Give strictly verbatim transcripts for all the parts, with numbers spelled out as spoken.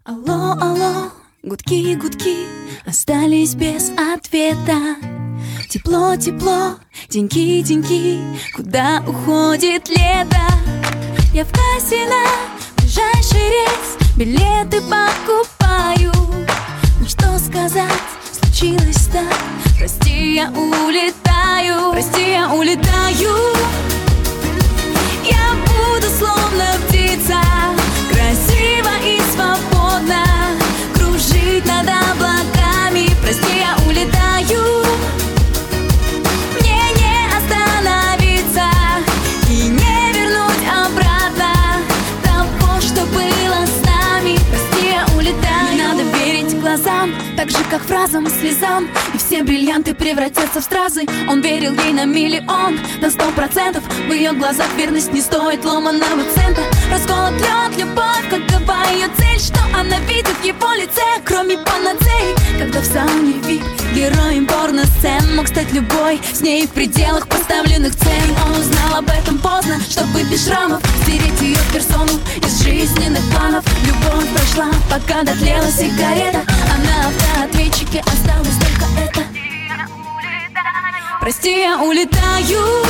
Алло, алло, гудки, гудки остались без ответа. Тепло, тепло, деньки, деньги, куда уходит лето? Я в кассе на ближайший рейс билеты покупаю. Ну что сказать, случилось так, прости, я улетаю. Прости, я улетаю. Я буду словно птица, красиво и свободно кружить над облаками. Прости, я улетаю. Мне не остановиться и не вернуть обратно того, что было с нами. Прости, я улетаю. Не надо верить глазам, так же, как фразам и слезам, и все бриллианты превратятся в стразы. Он верил ей на миллион, на сто процентов. В ее глазах верность не стоит ломаного цента. Расколот лед, любовь, какова ее цель? Что она видит в его лице, кроме панацеи? Когда в сауне вип героем порно-сцен мог стать любой, с ней в пределах поставленных цен. Он узнал об этом поздно, чтобы без шрамов стереть ее персону из жизненных планов. Любовь прошла, пока дотлела сигарета, а на автоответчике осталось только это. Прости, я улетаю.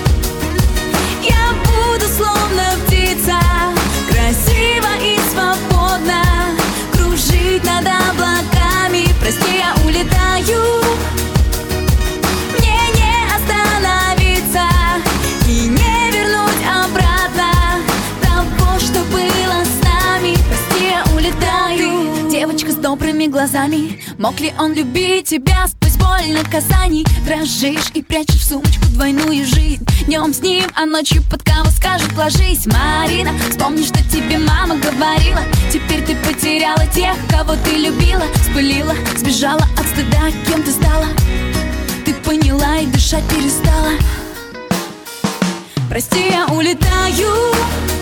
Я буду словно птица, красиво и свободно кружить над облаками. Прости, я улетаю. Мне не остановиться и не вернуть обратно того, что было с нами. Прости, я улетаю. Девочка с добрыми глазами, мог ли он любить тебя сквозь боль наказаний? Дрожишь и прячешь в сумочку двойную жизнь. Днем с ним, а ночью под кого скажет ложись. Марина, вспомни, что тебе мама говорила. Теперь ты потеряла тех, кого ты любила. Спылила, сбежала от стыда, кем ты стала. Ты поняла и дышать перестала. Прости, я улетаю.